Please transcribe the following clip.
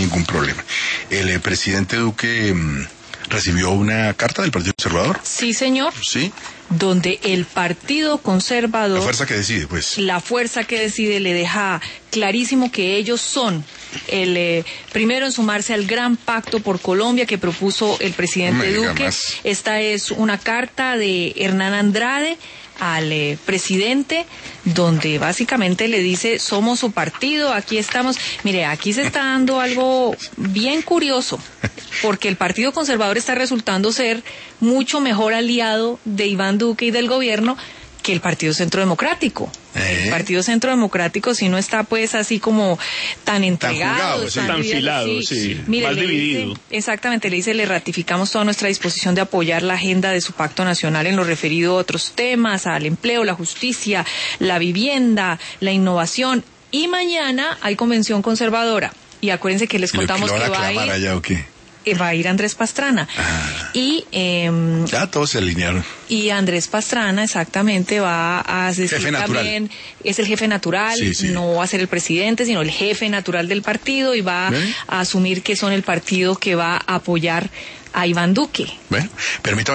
ningún problema. El presidente Duque recibió una carta del Partido Conservador. Sí, señor. Sí. Donde el Partido Conservador... La fuerza que decide, pues. La fuerza que decide le deja clarísimo que ellos son el primero en sumarse al gran pacto por Colombia que propuso el presidente Duque. Esta es una carta de Hernán Andrade al presidente, donde básicamente le dice: somos su partido, aquí estamos. Mire, aquí se está dando algo bien curioso, porque el Partido Conservador está resultando ser mucho mejor aliado de Iván Duque y del gobierno que el Partido Centro Democrático. El Partido Centro Democrático sí no está pues así como tan entregado, tan filado, sí. Mire, más dividido. Dice, exactamente, le dice: le ratificamos toda nuestra disposición de apoyar la agenda de su pacto nacional en lo referido a otros temas, al empleo, la justicia, la vivienda, la innovación. Y mañana hay convención conservadora. Y acuérdense que les contamos que va a ir... allá, ¿o qué? Va a ir Andrés Pastrana. Y ya todos se alinearon. Y Andrés Pastrana exactamente va a decir también, es el jefe natural, no va a ser el presidente, sino el jefe natural del partido, y va a asumir que son el partido que va a apoyar a Iván Duque. Bueno, permítame